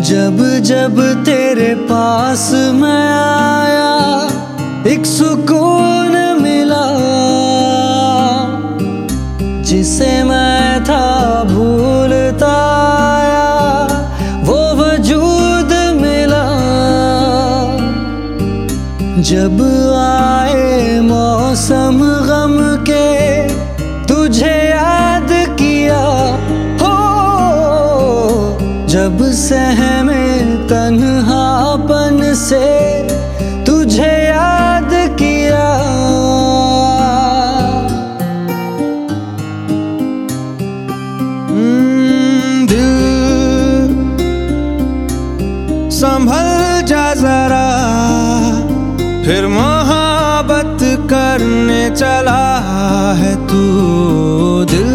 जब जब तेरे पास मैं आया एक सुकून मिला, जिसे मैं था भूलता आया वो वजूद मिला। जब आए मौसम गम के तुझे याद किया, हो जब सहमे तन्हापन से तुझे याद किया। दिल संभल जा जरा, फिर मोहब्बत करने चला है तू। दिल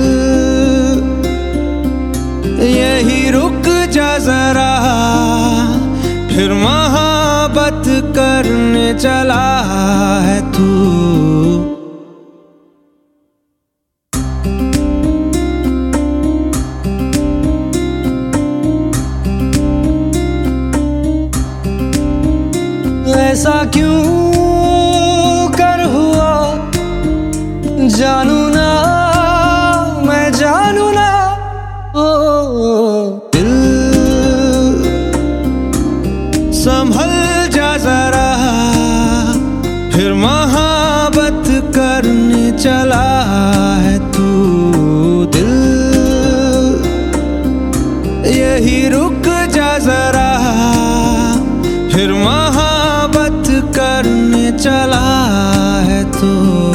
यही रुक जा जरा, फिर मोहब्बत करने चला है तू। ऐसा क्यों कर हुआ जानू ना, मैं जानू ना। ओ दिल संभल जा जरा, फिर मोहब्बत करने चला है तू। दिल यही रुक जा जरा, फिर मोहब्बत करने चला है तू।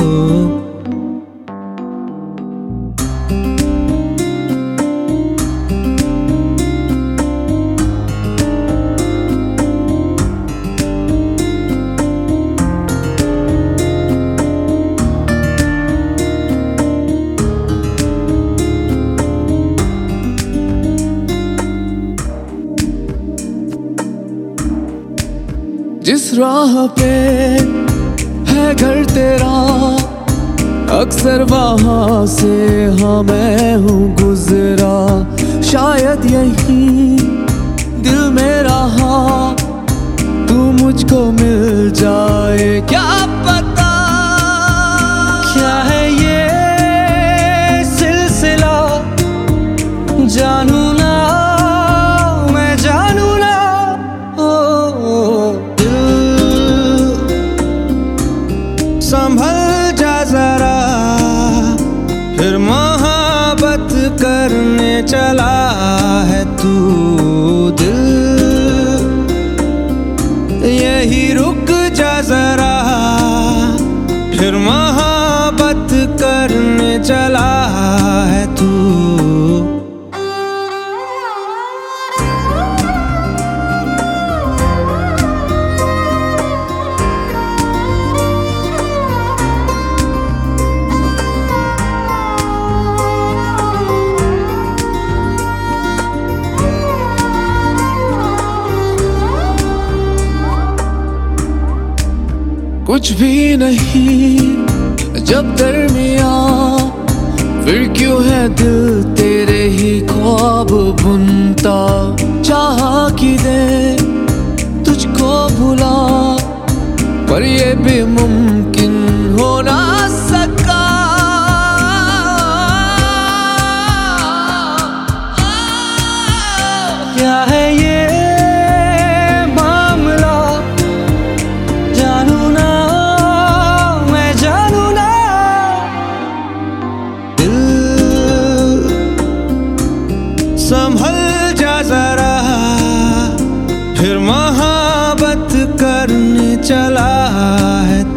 जिस राह पे है घर तेरा, अक्सर वहाँ से हाँ मैं हूँ गुजरा। शायद यही दिल में रहा तू मुझको मिल जाए, क्या पता। क्या है ये सिलसिला जानू ना, मैं जानू ना। संभल जा जरा, फिर मोहब्बत करने चला है तू। दिल यही रुक जा जरा, फिर मोहब्बत करने चला है तू। कुछ भी नहीं जब दरमिया, फिर क्यों है दिल तेरे ही ख्वाब बुनता। चाह कि दे तुझको भुला, पर ये भी मुमकिन हो ना सका। क्या है ये संभल जा जरा, फिर मोहब्बत करने चला है